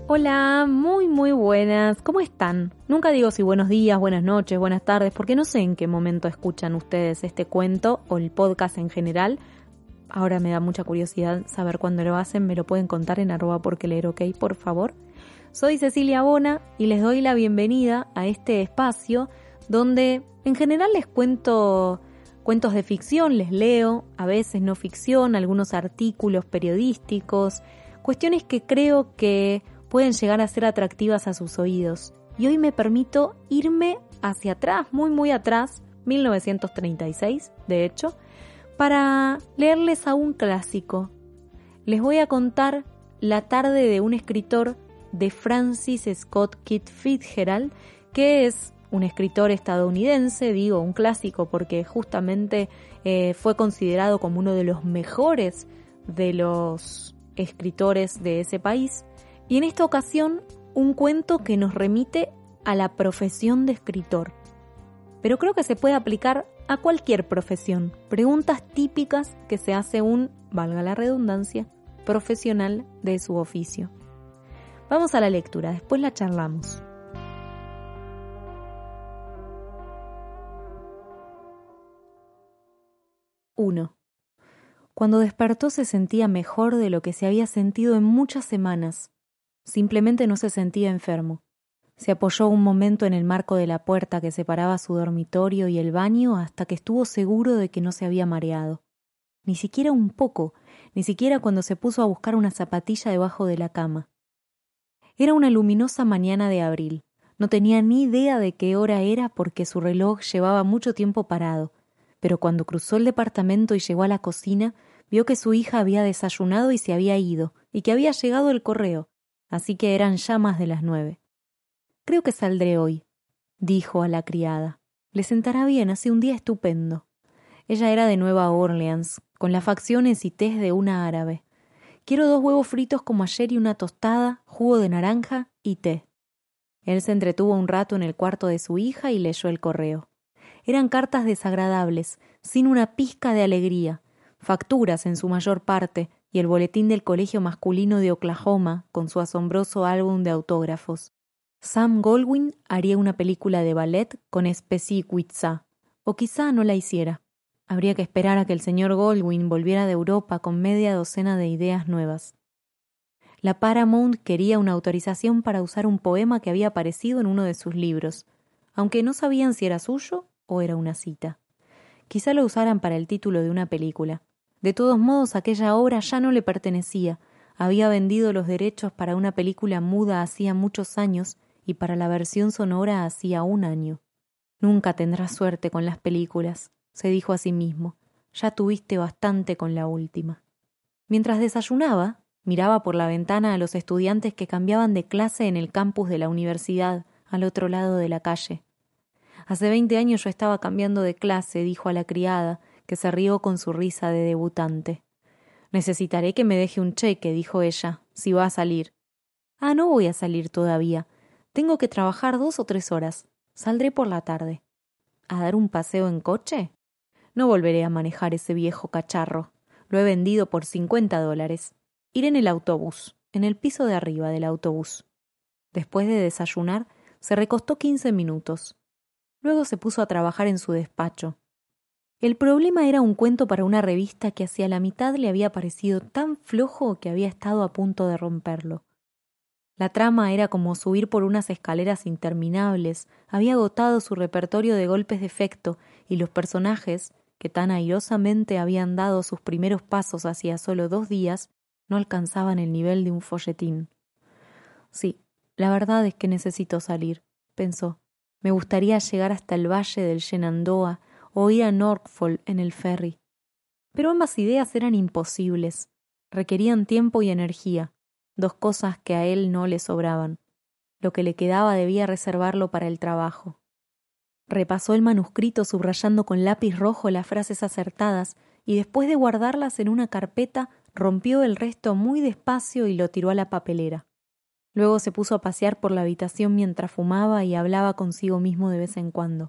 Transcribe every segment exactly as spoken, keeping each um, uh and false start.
Hola, muy muy buenas, ¿cómo están? Nunca digo si buenos días, buenas noches, buenas tardes, porque no sé en qué momento escuchan ustedes este cuento o el podcast en general. Ahora me da mucha curiosidad saber cuándo lo hacen, me lo pueden contar en arroba porque leer ok, por favor. Soy Cecilia Bona y les doy la bienvenida a este espacio donde en general les cuento cuentos de ficción, les leo, a veces no ficción, algunos artículos periodísticos, cuestiones que creo que pueden llegar a ser atractivas a sus oídos. Y hoy me permito irme hacia atrás, muy muy atrás, mil novecientos treinta y seis, de hecho, para leerles a un clásico. Les voy a contar La tarde de un escritor de Francis Scott Key Fitzgerald, que es un escritor estadounidense, digo un clásico porque justamente eh, fue considerado como uno de los mejores de los escritores de ese país. Y en esta ocasión, un cuento que nos remite a la profesión de escritor. Pero creo que se puede aplicar a cualquier profesión. Preguntas típicas que se hace un, valga la redundancia, profesional de su oficio. Vamos a la lectura, después la charlamos. uno. Cuando despertó se sentía mejor de lo que se había sentido en muchas semanas. Simplemente no se sentía enfermo. Se apoyó un momento en el marco de la puerta que separaba su dormitorio y el baño hasta que estuvo seguro de que no se había mareado. Ni siquiera un poco, ni siquiera cuando se puso a buscar una zapatilla debajo de la cama. Era una luminosa mañana de abril. No tenía ni idea de qué hora era porque su reloj llevaba mucho tiempo parado, pero cuando cruzó el departamento y llegó a la cocina, vio que su hija había desayunado y se había ido, y que había llegado el correo. Así que eran ya más de las nueve. «Creo que saldré hoy», dijo a la criada. «Le sentará bien, hace un día estupendo». Ella era de Nueva Orleans, con las facciones y tez de una árabe. «Quiero dos huevos fritos como ayer y una tostada, jugo de naranja y té». Él se entretuvo un rato en el cuarto de su hija y leyó el correo. Eran cartas desagradables, sin una pizca de alegría, facturas en su mayor parte, y el boletín del colegio masculino de Oklahoma con su asombroso álbum de autógrafos. Sam Goldwyn haría una película de ballet con Specie Witza, o quizá no la hiciera. Habría que esperar a que el señor Goldwyn volviera de Europa con media docena de ideas nuevas. La Paramount quería una autorización para usar un poema que había aparecido en uno de sus libros, aunque no sabían si era suyo o era una cita. Quizá lo usaran para el título de una película. De todos modos, aquella obra ya no le pertenecía. Había vendido los derechos para una película muda hacía muchos años y para la versión sonora hacía un año. «Nunca tendrás suerte con las películas», se dijo a sí mismo. «Ya tuviste bastante con la última». Mientras desayunaba, miraba por la ventana a los estudiantes que cambiaban de clase en el campus de la universidad, al otro lado de la calle. «Hace veinte años yo estaba cambiando de clase», dijo a la criada, que se rió con su risa de debutante. «Necesitaré que me deje un cheque», dijo ella, «si va a salir». «Ah, no voy a salir todavía. Tengo que trabajar dos o tres horas. Saldré por la tarde». «¿A dar un paseo en coche?» «No volveré a manejar ese viejo cacharro. Lo he vendido por cincuenta dólares. Iré en el autobús, en el piso de arriba del autobús». Después de desayunar, se recostó quince minutos. Luego se puso a trabajar en su despacho. El problema era un cuento para una revista que hacia la mitad le había parecido tan flojo que había estado a punto de romperlo. La trama era como subir por unas escaleras interminables, había agotado su repertorio de golpes de efecto y los personajes, que tan airosamente habían dado sus primeros pasos hacía solo dos días, no alcanzaban el nivel de un folletín. «Sí, la verdad es que necesito salir», pensó. «Me gustaría llegar hasta el valle del Shenandoah o ir a Norfolk en el ferry». Pero ambas ideas eran imposibles. Requerían tiempo y energía, dos cosas que a él no le sobraban. Lo que le quedaba debía reservarlo para el trabajo. Repasó el manuscrito subrayando con lápiz rojo las frases acertadas y después de guardarlas en una carpeta, rompió el resto muy despacio y lo tiró a la papelera. Luego se puso a pasear por la habitación mientras fumaba y hablaba consigo mismo de vez en cuando.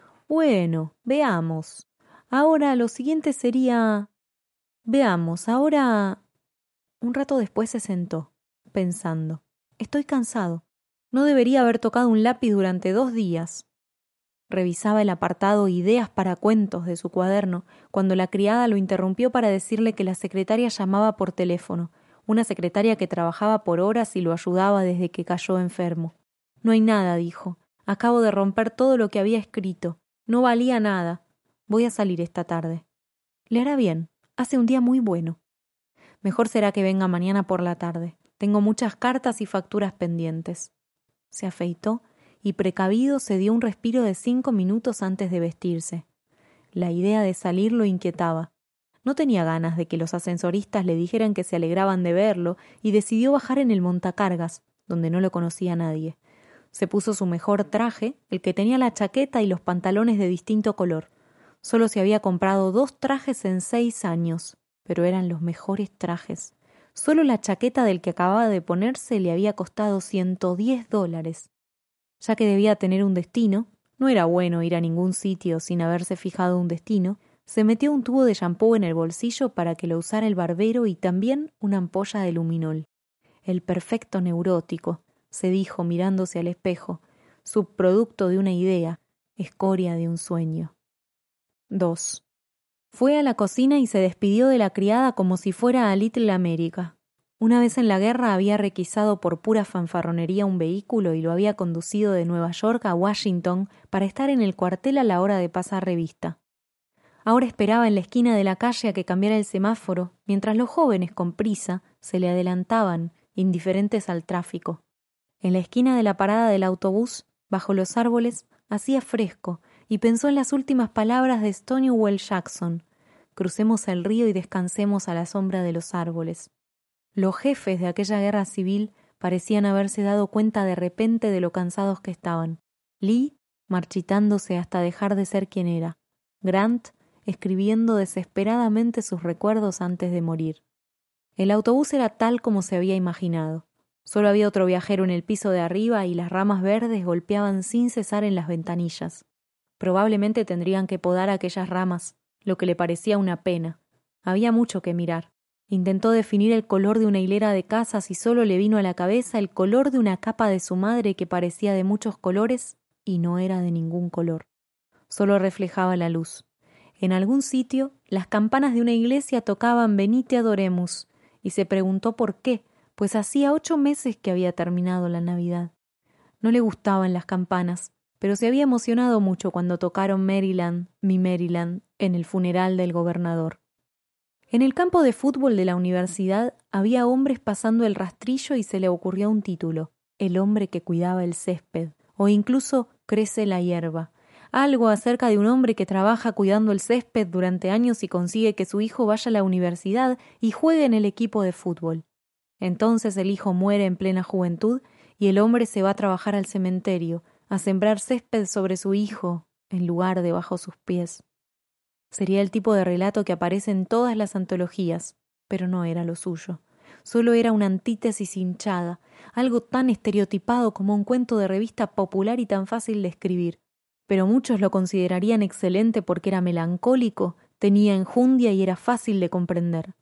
«Bueno, veamos. Ahora lo siguiente sería... Veamos, ahora...» Un rato después se sentó, pensando. Estoy cansado. No debería haber tocado un lápiz durante dos días. Revisaba el apartado Ideas para cuentos de su cuaderno cuando la criada lo interrumpió para decirle que la secretaria llamaba por teléfono, una secretaria que trabajaba por horas y lo ayudaba desde que cayó enfermo. No hay nada, dijo. Acabo de romper todo lo que había escrito. No valía nada. Voy a salir esta tarde. Le hará bien. Hace un día muy bueno. Mejor será que venga mañana por la tarde. Tengo muchas cartas y facturas pendientes. Se afeitó y precavido se dio un respiro de cinco minutos antes de vestirse. La idea de salir lo inquietaba. No tenía ganas de que los ascensoristas le dijeran que se alegraban de verlo y decidió bajar en el montacargas, donde no lo conocía nadie. Se puso su mejor traje, el que tenía la chaqueta y los pantalones de distinto color. Solo se había comprado dos trajes en seis años, pero eran los mejores trajes. Solo la chaqueta del que acababa de ponerse le había costado ciento diez dólares. Ya que debía tener un destino, no era bueno ir a ningún sitio sin haberse fijado un destino, se metió un tubo de champú en el bolsillo para que lo usara el barbero y también una ampolla de luminol. El perfecto neurótico, se dijo mirándose al espejo, subproducto de una idea, escoria de un sueño. dos. Fue a la cocina y se despidió de la criada como si fuera a Little America. Una vez en la guerra había requisado por pura fanfarronería un vehículo y lo había conducido de Nueva York a Washington para estar en el cuartel a la hora de pasar revista. Ahora esperaba en la esquina de la calle a que cambiara el semáforo, mientras los jóvenes, con prisa, se le adelantaban, indiferentes al tráfico. En la esquina de la parada del autobús, bajo los árboles, hacía fresco y pensó en las últimas palabras de Stonewall Jackson: crucemos el río y descansemos a la sombra de los árboles. Los jefes de aquella guerra civil parecían haberse dado cuenta de repente de lo cansados que estaban. Lee, marchitándose hasta dejar de ser quien era. Grant, escribiendo desesperadamente sus recuerdos antes de morir. El autobús era tal como se había imaginado. Solo había otro viajero en el piso de arriba y las ramas verdes golpeaban sin cesar en las ventanillas. Probablemente tendrían que podar aquellas ramas, lo que le parecía una pena. Había mucho que mirar. Intentó definir el color de una hilera de casas y solo le vino a la cabeza el color de una capa de su madre que parecía de muchos colores y no era de ningún color. Solo reflejaba la luz. En algún sitio, las campanas de una iglesia tocaban Venite Adoremus y se preguntó por qué, pues hacía ocho meses que había terminado la Navidad. No le gustaban las campanas, pero se había emocionado mucho cuando tocaron Maryland, mi Maryland, en el funeral del gobernador. En el campo de fútbol de la universidad había hombres pasando el rastrillo y se le ocurrió un título: El hombre que cuidaba el césped, o incluso Crece la hierba. Algo acerca de un hombre que trabaja cuidando el césped durante años y consigue que su hijo vaya a la universidad y juegue en el equipo de fútbol. Entonces el hijo muere en plena juventud y el hombre se va a trabajar al cementerio, a sembrar césped sobre su hijo, en lugar de bajo sus pies. Sería el tipo de relato que aparece en todas las antologías, pero no era lo suyo. Solo era una antítesis hinchada, algo tan estereotipado como un cuento de revista popular y tan fácil de escribir. Pero muchos lo considerarían excelente porque era melancólico, tenía enjundia y era fácil de comprender.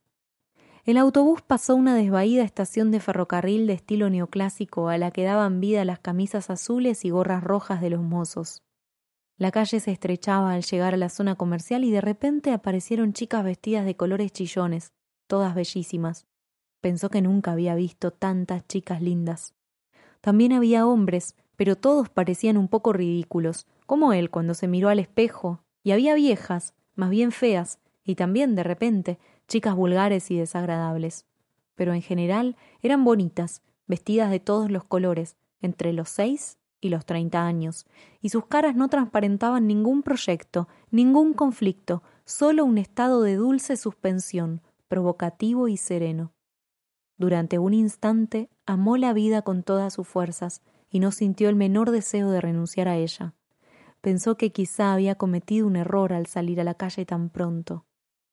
El autobús pasó una desvaída estación de ferrocarril de estilo neoclásico a la que daban vida las camisas azules y gorras rojas de los mozos. La calle se estrechaba al llegar a la zona comercial y de repente aparecieron chicas vestidas de colores chillones, todas bellísimas. Pensó que nunca había visto tantas chicas lindas. También había hombres, pero todos parecían un poco ridículos, como él cuando se miró al espejo, y había viejas, más bien feas, y también, de repente, chicas vulgares y desagradables. Pero en general eran bonitas, vestidas de todos los colores, entre los seis y los treinta años, y sus caras no transparentaban ningún proyecto, ningún conflicto, solo un estado de dulce suspensión, provocativo y sereno. Durante un instante amó la vida con todas sus fuerzas y no sintió el menor deseo de renunciar a ella. Pensó que quizá había cometido un error al salir a la calle tan pronto.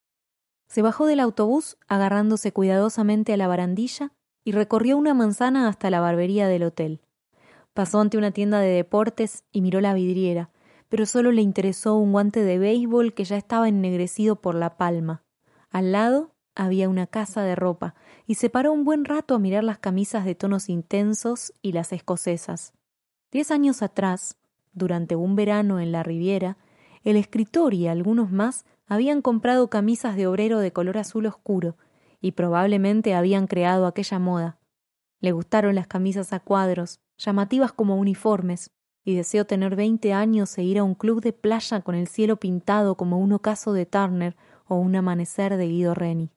Se bajó del autobús agarrándose cuidadosamente a la barandilla y recorrió una manzana hasta la barbería del hotel. Pasó ante una tienda de deportes y miró la vidriera, pero solo le interesó un guante de béisbol que ya estaba ennegrecido por la palma. Al lado había una casa de ropa y se paró un buen rato a mirar las camisas de tonos intensos y las escocesas. Diez años atrás, durante un verano en la Riviera, el escritor y algunos más habían comprado camisas de obrero de color azul oscuro y probablemente habían creado aquella moda. Le gustaron las camisas a cuadros, llamativas como uniformes, y deseó tener veinte años e ir a un club de playa con el cielo pintado como un ocaso de Turner o un amanecer de Guido Reni.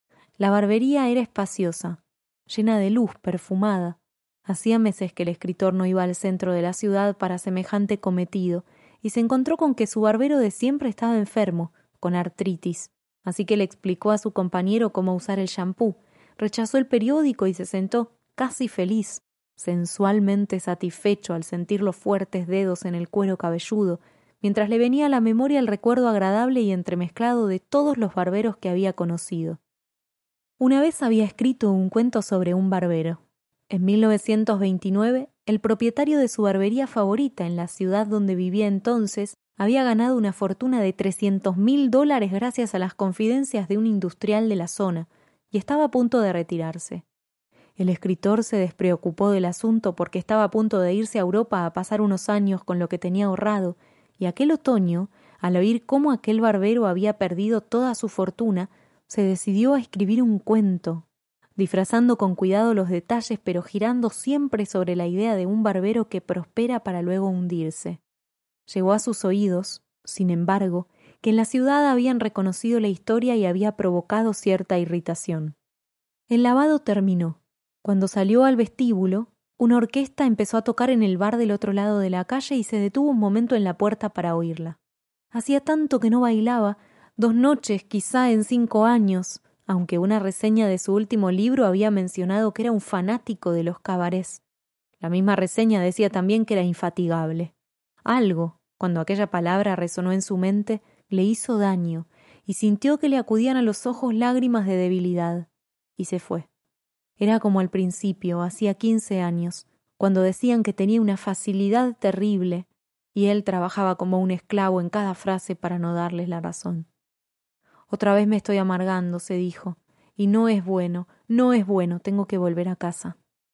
La barbería era espaciosa, llena de luz, perfumada. Hacía meses que el escritor no iba al centro de la ciudad para semejante cometido, y se encontró con que su barbero de siempre estaba enfermo, con artritis, así que le explicó a su compañero cómo usar el champú, rechazó el periódico y se sentó, casi feliz, sensualmente satisfecho al sentir los fuertes dedos en el cuero cabelludo, mientras le venía a la memoria el recuerdo agradable y entremezclado de todos los barberos que había conocido. Una vez había escrito un cuento sobre un barbero. En mil novecientos veintinueve, el propietario de su barbería favorita en la ciudad donde vivía entonces había ganado una fortuna de trescientos mil dólares gracias a las confidencias de un industrial de la zona, y estaba a punto de retirarse. El escritor se despreocupó del asunto porque estaba a punto de irse a Europa a pasar unos años con lo que tenía ahorrado, y aquel otoño, al oír cómo aquel barbero había perdido toda su fortuna, se decidió a escribir un cuento, disfrazando con cuidado los detalles pero girando siempre sobre la idea de un barbero que prospera para luego hundirse. Llegó a sus oídos, sin embargo, que en la ciudad habían reconocido la historia y había provocado cierta irritación. El lavado terminó. Cuando salió al vestíbulo, una orquesta empezó a tocar en el bar del otro lado de la calle y se detuvo un momento en la puerta para oírla. Hacía tanto que no bailaba, dos noches, quizá en cinco años, aunque una reseña de su último libro había mencionado que era un fanático de los cabarets. La misma reseña decía también que era infatigable. Algo, cuando aquella palabra resonó en su mente, le hizo daño, y sintió que le acudían a los ojos lágrimas de debilidad, y se fue. Era como al principio, hacía quince años, cuando decían que tenía una facilidad terrible, y él trabajaba como un esclavo en cada frase para no darles la razón. Otra vez me estoy amargando, se dijo, y no es bueno, no es bueno, tengo que volver a casa.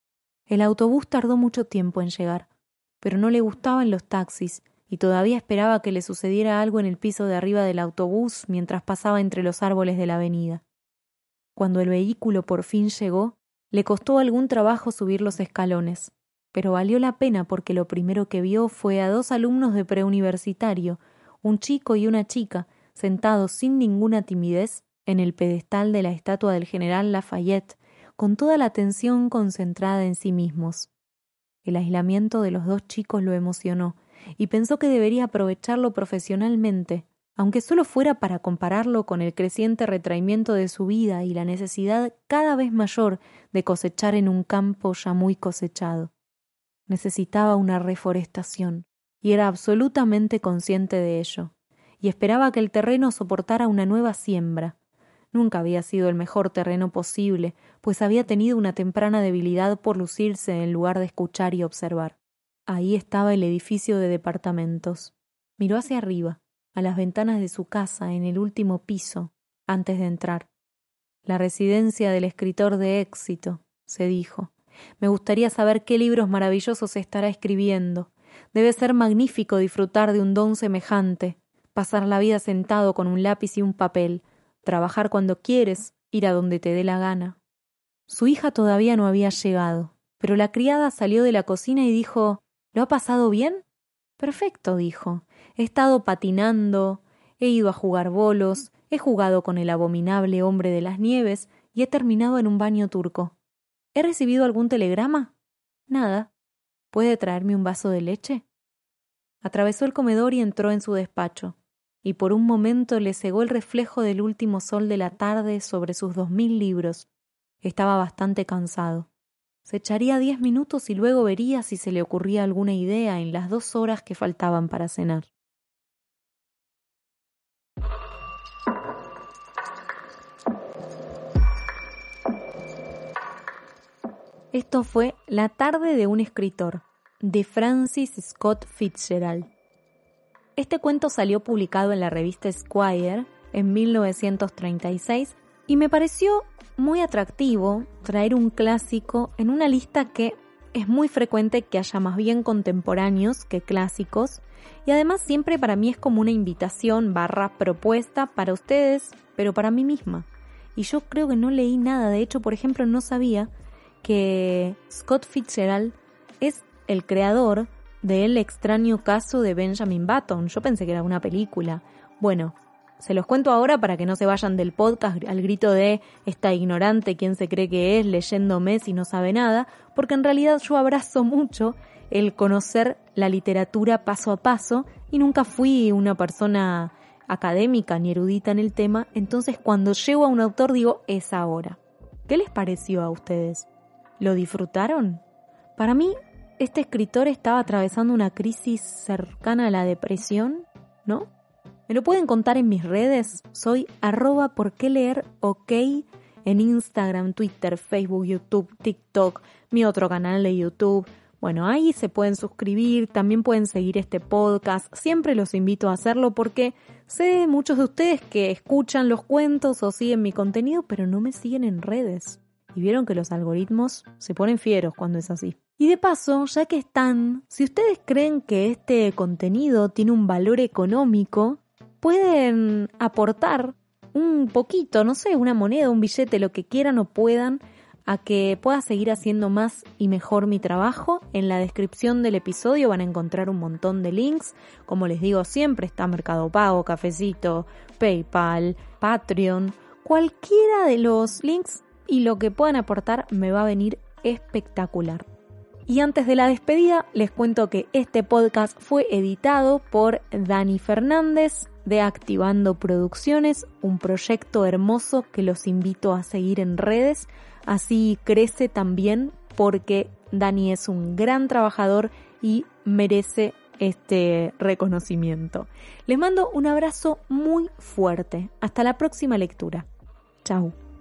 El autobús tardó mucho tiempo en llegar, pero no le gustaban los taxis, y todavía esperaba que le sucediera algo en el piso de arriba del autobús mientras pasaba entre los árboles de la avenida. Cuando el vehículo por fin llegó, le costó algún trabajo subir los escalones, pero valió la pena porque lo primero que vio fue a dos alumnos de preuniversitario, un chico y una chica, sentados sin ninguna timidez en el pedestal de la estatua del general Lafayette, con toda la atención concentrada en sí mismos. El aislamiento de los dos chicos lo emocionó, y pensó que debería aprovecharlo profesionalmente, aunque solo fuera para compararlo con el creciente retraimiento de su vida y la necesidad cada vez mayor de cosechar en un campo ya muy cosechado. Necesitaba una reforestación, y era absolutamente consciente de ello, y esperaba que el terreno soportara una nueva siembra. Nunca había sido el mejor terreno posible, pues había tenido una temprana debilidad por lucirse en lugar de escuchar y observar. Ahí estaba el edificio de departamentos. Miró hacia arriba, a las ventanas de su casa en el último piso, antes de entrar. La residencia del escritor de éxito, se dijo. Me gustaría saber qué libros maravillosos estará escribiendo. Debe ser magnífico disfrutar de un don semejante, pasar la vida sentado con un lápiz y un papel, trabajar cuando quieres, ir a donde te dé la gana. Su hija todavía no había llegado, pero la criada salió de la cocina y dijo, ¿lo ha pasado bien? Perfecto, dijo. He estado patinando, he ido a jugar bolos, he jugado con el abominable hombre de las nieves y he terminado en un baño turco. ¿He recibido algún telegrama? Nada. ¿Puede traerme un vaso de leche? Atravesó el comedor y entró en su despacho, y por un momento le cegó el reflejo del último sol de la tarde sobre sus dos mil libros. Estaba bastante cansado. Se echaría diez minutos y luego vería si se le ocurría alguna idea en las dos horas que faltaban para cenar. Esto fue La tarde de un escritor, de Francis Scott Fitzgerald. Este cuento salió publicado en la revista Esquire en mil novecientos treinta y seis Y me pareció muy atractivo traer un clásico en una lista que es muy frecuente que haya más bien contemporáneos que clásicos, y además siempre para mí es como una invitación barra propuesta para ustedes, pero para mí misma. Y yo creo que no leí nada, de hecho, por ejemplo, no sabía que Scott Fitzgerald es el creador de El extraño caso de Benjamin Button. Yo pensé que era una película. Bueno, se los cuento ahora para que no se vayan del podcast al grito de esta ignorante, quién se cree que es, leyéndome si no sabe nada, porque en realidad yo abrazo mucho el conocer la literatura paso a paso y nunca fui una persona académica ni erudita en el tema, entonces cuando llego a un autor digo, es ahora. ¿Qué les pareció a ustedes? ¿Lo disfrutaron? Para mí, este escritor estaba atravesando una crisis cercana a la depresión, ¿no? Me lo pueden contar en mis redes, soy arroba por qué leer ok en Instagram, Twitter, Facebook, YouTube, TikTok, mi otro canal de YouTube. Bueno, ahí se pueden suscribir, también pueden seguir este podcast, siempre los invito a hacerlo porque sé de muchos de ustedes que escuchan los cuentos o siguen mi contenido, pero no me siguen en redes. Y vieron que los algoritmos se ponen fieros cuando es así. Y de paso, ya que están, si ustedes creen que este contenido tiene un valor económico, pueden aportar un poquito, no sé, una moneda, un billete, lo que quieran o puedan, a que pueda seguir haciendo más y mejor mi trabajo. En la descripción del episodio van a encontrar un montón de links. Como les digo siempre, está Mercado Pago, Cafecito, PayPal, Patreon. Cualquiera de los links y lo que puedan aportar me va a venir espectacular. Y antes de la despedida, les cuento que este podcast fue editado por Dani Fernández de Activando Producciones, un proyecto hermoso que los invito a seguir en redes. Así crece también porque Dani es un gran trabajador y merece este reconocimiento. Les mando un abrazo muy fuerte. Hasta la próxima lectura. Chau.